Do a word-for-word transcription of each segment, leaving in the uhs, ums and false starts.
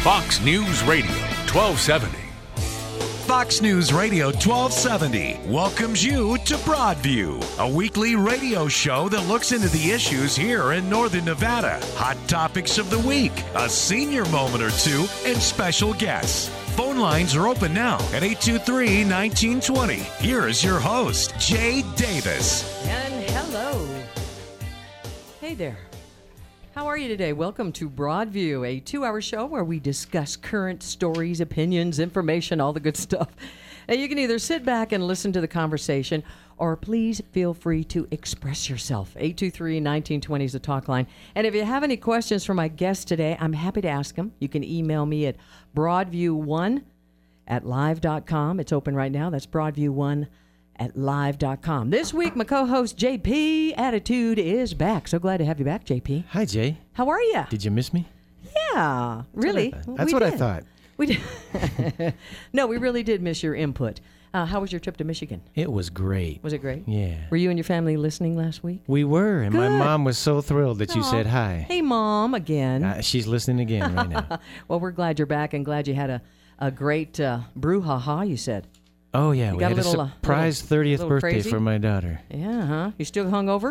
Fox News Radio, twelve seventy. Fox News Radio twelve seventy welcomes you to Broadview, a weekly radio show that looks into the issues here in Northern Nevada. Hot topics of the week, a senior moment or two, and special guests. Phone lines are open now at eight two three, one nine two zero. Here is your host, Jay Davis. And hello. Hey there. How are you today? Welcome to Broadview, a two-hour show where we discuss current stories, opinions, information, all the good stuff. And you can either sit back and listen to the conversation, or please feel free to express yourself. eight two three, one nine two zero is the talk line. And if you have any questions for my guests today, I'm happy to ask them. You can email me at broadview one at live dot com. It's open right now. That's broadview one at live dot com. This week, my co-host J P Attitude is back. So glad to have you back, J P. Hi, Jay. How are you? Did you miss me? Yeah, really. That's what I, That's we what I did. thought. We did. No, we really did miss your input. Uh, how was your trip to Michigan? It was great. Was it great? Yeah. Were you and your family listening last week? We were, and my Good. mom was so thrilled that you Aw. said hi. Hey, Mom, again. Uh, she's listening again right now. Well, we're glad you're back and glad you had a, a great uh, brouhaha, you said. Oh, yeah. You we got had a a, little, uh, surprise little- thirtieth little birthday crazy? for my daughter. Yeah, huh? You still hungover?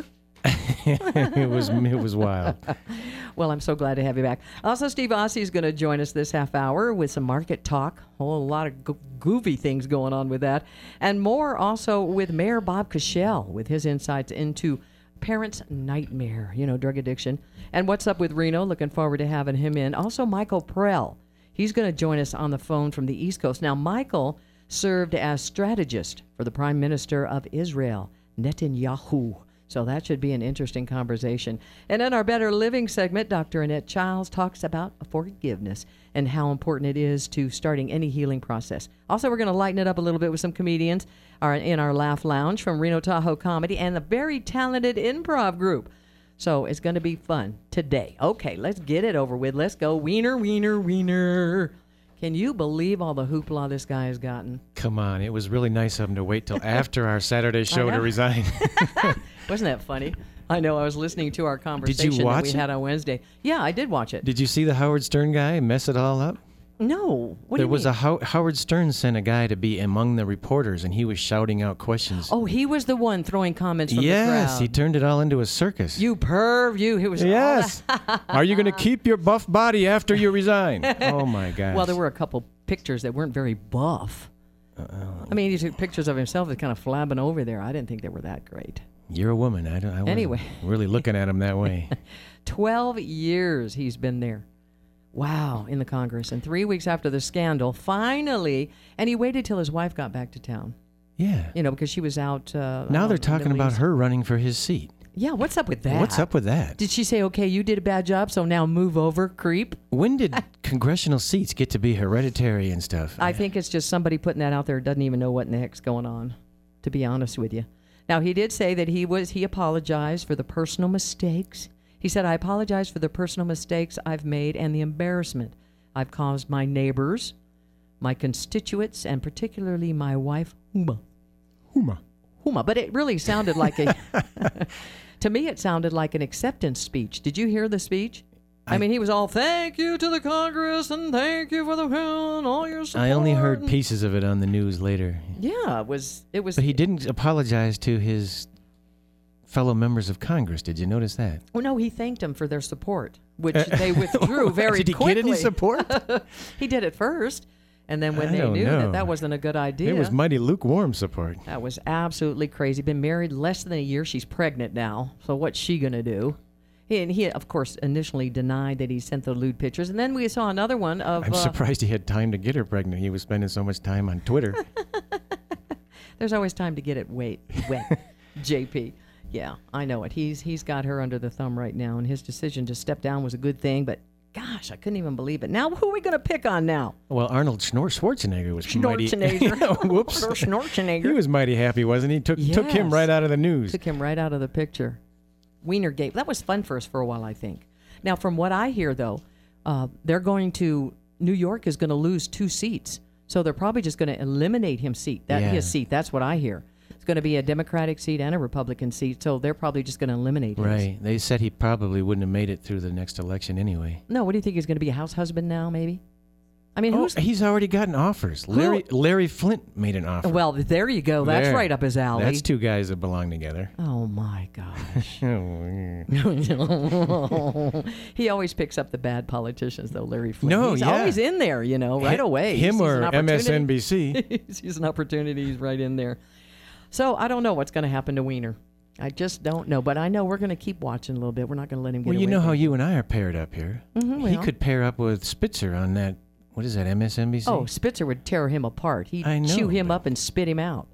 it was it was wild. Well, I'm so glad to have you back. Also, Steve Ossie is going to join us this half hour with some market talk. A whole lot of go- goofy things going on with that. And more also with Mayor Bob Cashell with his insights into parents' nightmare, you know, drug addiction. And what's up with Reno? Looking forward to having him in. Also, Michael Prell. He's going to join us on the phone from the East Coast. Now, Michael served as strategist for the Prime Minister of Israel, Netanyahu. So that should be an interesting conversation. And in our Better Living segment, Doctor Annette Childs talks about forgiveness and how important it is to starting any healing process. Also, we're going to lighten it up a little bit with some comedians are in our Laugh Lounge from Reno Tahoe Comedy and a very talented improv group. So it's going to be fun today. Okay, let's get it over with. Let's go. Wiener, wiener, wiener. Can you believe all the hoopla this guy has gotten? Come on. It was really nice of him to wait till after our Saturday show to resign. Wasn't that funny? I know. I was listening to our conversation watch that we it? had on Wednesday. Yeah, I did watch it. Did you see the Howard Stern guy mess it all up? No. What do there you was mean? a How- Howard Stern sent a guy to be among the reporters, and he was shouting out questions. Oh, he was the one throwing comments from yes, the crowd. he turned it all into a circus. You perv, you. He was all Yes. that- Are you going to keep your buff body after you resign? Oh, my gosh. Well, there were a couple pictures that weren't very buff. Uh-oh. I mean, he took pictures of himself that's kind of flabbing over there. I didn't think they were that great. You're a woman. I don't. I wasn't Anyway. really looking at him that way. Twelve years he's been there. Wow, in the Congress. And three weeks after the scandal, finally, and he waited till his wife got back to town. Yeah. You know, because she was out. Uh, Now out they're in the talking Middle about East. her running for his seat. Yeah, what's up with that? What's up with that? Did she say, okay, you did a bad job, so now move over, creep? When did congressional seats get to be hereditary and stuff? I think it's just somebody putting that out there who doesn't even know what in the heck's going on, to be honest with you. Now, he did say that he was he apologized for the personal mistakes. He said, I apologize for the personal mistakes I've made and the embarrassment I've caused my neighbors, my constituents, and particularly my wife, Huma. Huma. Huma. But it really sounded like a... To me, it sounded like an acceptance speech. Did you hear the speech? I, I mean, he was all, thank you to the Congress and thank you for the and all your support. I only heard pieces of it on the news later. Yeah, it was... It was. But he didn't apologize to his fellow members of Congress. Did you notice that? Oh, no, he thanked them for their support, which they withdrew very Did he quickly. get any support? He did it first, and then when I they don't knew know. that that wasn't a good idea... It was mighty lukewarm support. That was absolutely crazy. Been married less than a year. She's pregnant now. So what's she going to do? He, and he, of course, initially denied that he sent the lewd pictures. And then we saw another one of... I'm uh, surprised he had time to get her pregnant. He was spending so much time on Twitter. There's always time to get it wet, wet, J P. Yeah, I know it. He's He's got her under the thumb right now, and his decision to step down was a good thing. But, gosh, I couldn't even believe it. Now, who are we going to pick on now? Well, Arnold Schnor- Schwarzenegger was mighty... Schwarzenegger. Whoops. Schwarzenegger. He was mighty happy, wasn't he? Took took him Yes. right out of the news. Took him right out of the picture. Wienergate. That was fun for us for a while, I think. Now, from what I hear, though, uh, they're going to... New York is going to lose two seats. So they're probably just going to eliminate him seat. That Yeah. his seat. That's what I hear. It's going to be a Democratic seat and a Republican seat. So they're probably just going to eliminate him. Right. They said he probably wouldn't have made it through the next election anyway. No, what do you think? He's going to be a house husband now, maybe? I mean, Oh, who's... he's already gotten offers. Larry Larry Flint made an offer. Well, there you go. That's There. right up his alley. That's two guys that belong together. Oh, my gosh. no, He always picks up the bad politicians, though, Larry Flint. No, He's yeah. always in there, you know, right away. Him He sees or an M S opportunity. N B C. He sees an opportunity, he's right in there. So I don't know what's going to happen to Wiener. I just don't know. But I know we're going to keep watching a little bit. We're not going to let him get Well, away you know with how it. you and I are paired up here. Mhm, He well. could pair up with Spitzer on that, what is that, M S N B C? Oh, Spitzer would tear him apart. He'd I know, chew him but- up and spit him out.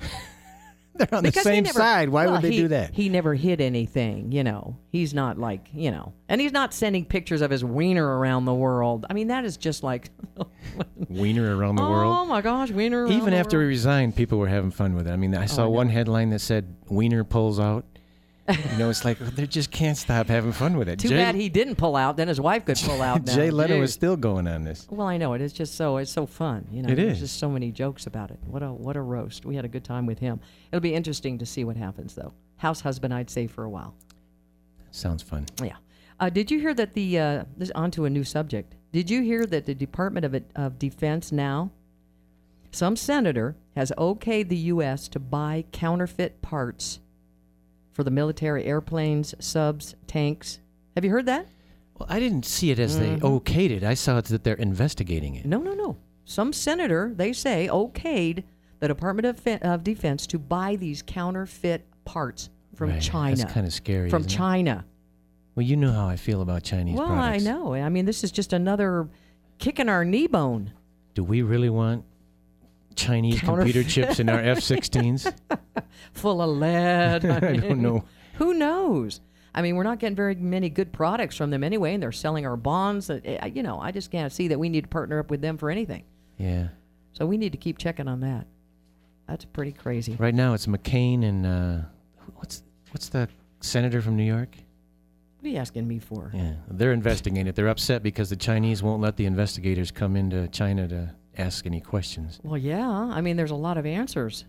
They're on Because the he same never- side. Why well, would they he, do that? He never hid anything, you know. He's not like, you know. And he's not sending pictures of his wiener around the world. I mean, that is just like, Wiener around the oh world. my gosh, wiener around Even the after he world. resigned, people were having fun with it. I mean, I saw I know. one headline that said Wiener pulls out. You know, it's like they just can't stop having fun with it. Too Jay, bad he didn't pull out. Then his wife could pull out now. Jay Leno Jeez. is still going on this. Well, I know it. It's just so it's so fun. You know, It there's is. just so many jokes about it. What a what a roast. We had a good time with him. It'll be interesting to see what happens though. House husband, I'd say for a while. Sounds fun. Yeah. Uh, did you hear that the uh, this on to a new subject? Did you hear that the Department of of Defense now, some senator has okayed the U S to buy counterfeit parts for the military airplanes, subs, tanks? Have you heard that? Well, I didn't see it as Mm-hmm. they okayed it. I saw it that they're investigating it. No, no, no. Some senator, they say, okayed the Department of, Fe- of Defense to buy these counterfeit parts from Right. China. That's kind of scary. From isn't it? China. Well, you know how I feel about Chinese Well, products. I know. I mean, this is just another kick in our knee bone. Do we really want Chinese Counterfeit. computer chips in our F sixteens? Full of lead. I mean, don't know. Who knows? I mean, we're not getting very many good products from them anyway, and they're selling our bonds. Uh, uh, You know, I just can't see that we need to partner up with them for anything. Yeah. So we need to keep checking on that. That's pretty crazy. Right now it's McCain and uh, what's what's the senator from New York? What are you asking me for? Yeah, they're investigating it. They're upset because the Chinese won't let the investigators come into China to ask any questions. Well, yeah. I mean, there's a lot of answers.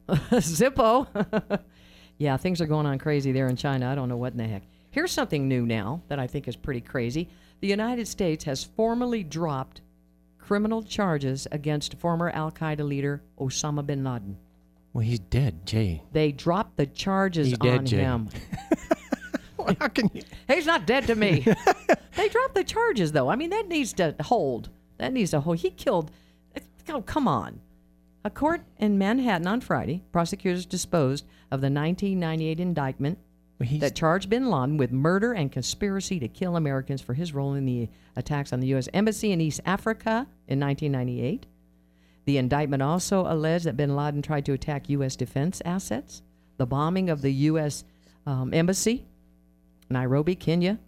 Zippo. Yeah, things are going on crazy there in China. I don't know what in the heck. Here's something new now that I think is pretty crazy. The United States has formally dropped criminal charges against former Al-Qaeda leader Osama bin Laden. Well, he's dead, Jay. They dropped the charges He's dead, on Jay. him. Well, how can you? He's not dead to me. They dropped the charges, though. I mean, that needs to hold. That needs to hold. He killed. Oh, come on. A court in Manhattan on Friday, prosecutors disposed of the nineteen ninety-eight indictment Well, he's, that charged bin Laden with murder and conspiracy to kill Americans for his role in the attacks on the U S Embassy in East Africa in nineteen ninety-eight. The indictment also alleged that bin Laden tried to attack U S defense assets, the bombing of the U S um, Embassy, Nairobi, Kenya,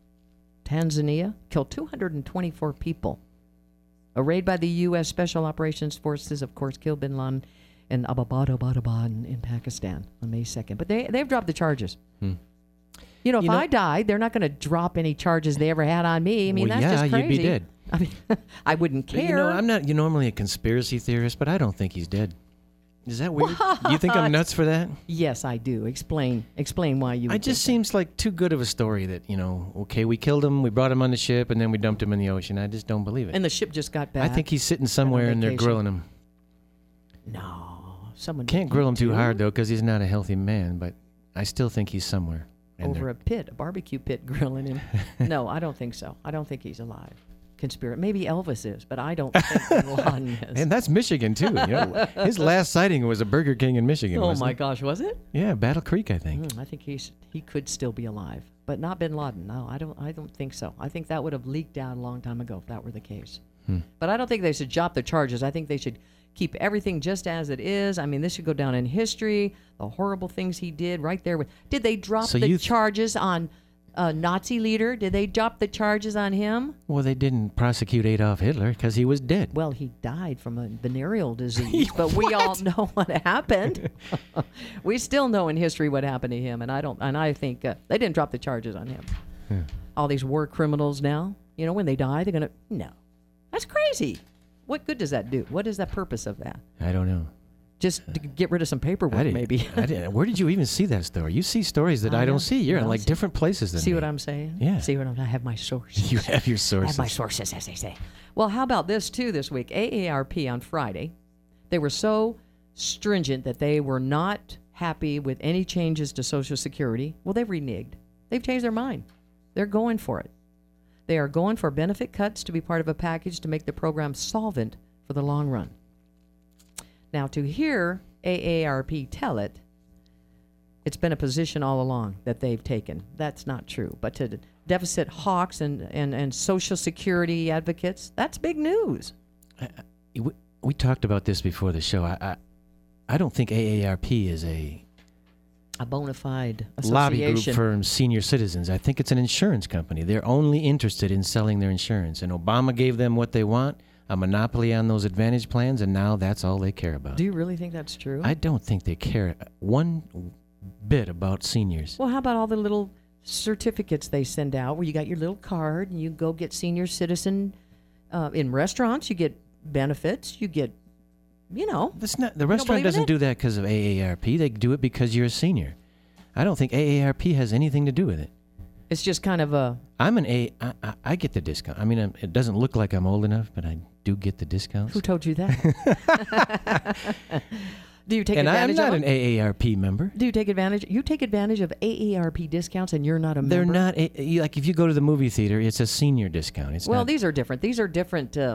Tanzania, killed two hundred twenty-four people. A raid by the U S Special Operations Forces, of course, killed bin Laden in Abbottabad in, in Pakistan on May second. But they, they've dropped the charges. Hmm. You know, if You know- I died, they're not going to drop any charges they ever had on me. I mean, Well, that's yeah, just crazy. you'd be dead. I mean, I wouldn't care. You know, I'm not you normally a conspiracy theorist, but I don't think he's dead. Is that weird? Do you think I'm nuts for that? Yes, I do. Explain explain why you It would just think seems like too good of a story that, you know, okay, we killed him, we brought him on the ship, and then we dumped him in the ocean. I just don't believe that. it. And the ship just got I back. think he's sitting somewhere and they're vacation. grilling him. No. Someone Can't did grill you him too do? hard, though, because he's not a healthy man, but I still think he's somewhere. And Over they're- a pit, a barbecue pit grilling him. No, I don't think so. I don't think he's alive. Conspiracy. Maybe Elvis is, but I don't think bin Laden is. And that's Michigan, too. You know, his last sighting was a Burger King in Michigan, Oh wasn't my it? gosh, was it? Yeah, Battle Creek, I think. Mm, I think he's he could still be alive, but not bin Laden. No, I don't. I don't think so. I think that would have leaked out a long time ago if that were the case. Hmm. But I don't think they should drop the charges. I think they should keep everything just as it is. I mean, this should go down in history. The horrible things he did right there. With did they drop So the you th- charges on a Nazi leader? Did they drop the charges on him? Well, they didn't prosecute Adolf Hitler because he was dead. Well, he died from a venereal disease, but we all know what happened. We still know in history what happened to him, and I don't. And I think uh, they didn't drop the charges on him. Hmm. All these war criminals now, you know, when they die, they're gonna no. That's crazy. What good does that do? What is the purpose of that? I don't know. Just to get rid of some I paperwork, didn't, maybe. I didn't, where did you even see that story? You see stories that I, I know. don't see. You're in Well, like see- different places than See me. what I'm saying? Yeah. See what I'm, I have my sources. You have your I sources. have my sources, as they say. Well, how about this, too, this week? A A R P on Friday, they were so stringent that they were not happy with any changes to Social Security. Well, they've reneged. They've changed their mind. They're going for it. They are going for benefit cuts to be part of a package to make the program solvent for the long run. Now, to hear A A R P tell it, it's been a position all along that they've taken. That's not true. But to deficit hawks and, and, and Social Security advocates, that's big news. we, we talked about this before the show. I, I, I don't think A A R P is a A bona fide lobby group association. for senior citizens. I think it's an insurance company. They're only interested in selling their insurance. And Obama gave them what they want, a monopoly on those advantage plans, and now that's all they care about. Do you really think that's true? I don't think they care one bit about seniors. Well, how about all the little certificates they send out where you got your little card and you go get senior citizen uh, in restaurants, you get benefits, you get, you know. That's not, the don't restaurant believe in doesn't it? do that because of A A R P. They do it because you're a senior. I don't think A A R P has anything to do with it. It's just kind of a, I'm an A. I, I, I get the discount. I mean, I'm, it doesn't look like I'm old enough, but I do get the discounts. who told you that? Do you take and I'm advantage not of an them? A A R P member. Do you take advantage? You take advantage of A A R P discounts and you're not a They're member? not a, you- like if you go to the movie theater, it's a senior discount. It's Well, not, these are different. These are different uh,